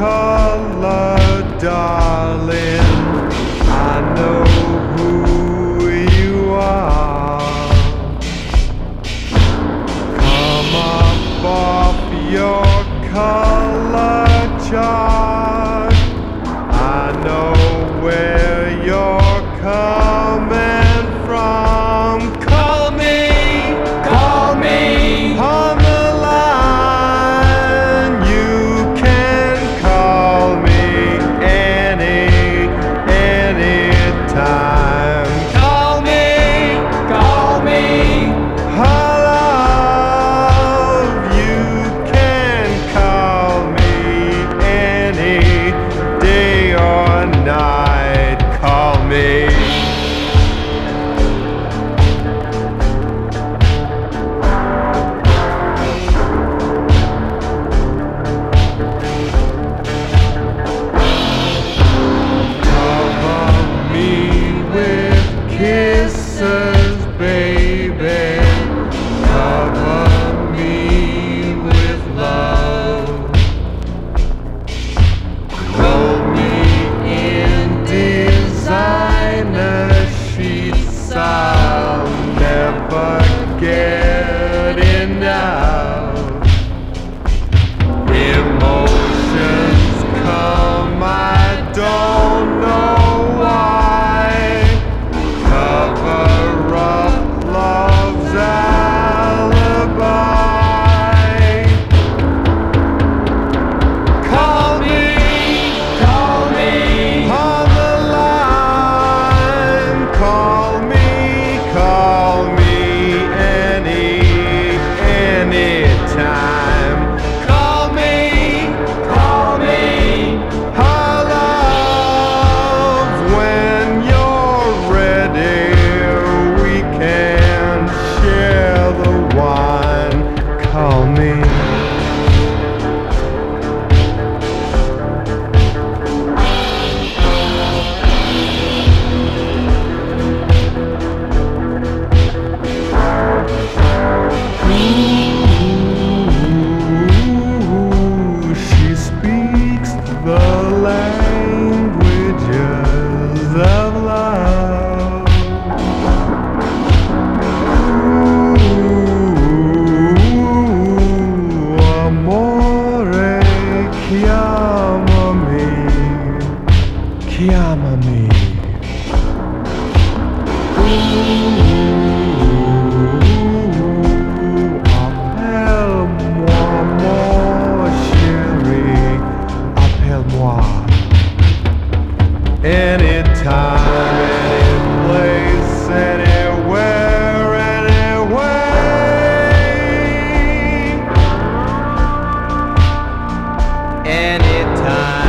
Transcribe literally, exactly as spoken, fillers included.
color, darling. I know who you are. Come up off your color chart. I know where you're coming from. Call me, Call me on the line. You can call me any, any time. Call me Call me Love, you can call me any day or night. Call me. Cover me with kisses, baby. Cover me with love. Roll me in designer sheets. I'll never get enough. Emotions come, I don't know why. Cover up love's alibi. Call me Call me on the line. Call me, call me any, any time. Call me, Call me our love, when you're ready, we can share the wine. Call me. Ooh, she speaks the languages of love. Ooh, amore, chiamami, chiamami. Ooh, appelle-moi, mon chéri, appelle-moi. Anytime, any place, anywhere, anyway. Anytime.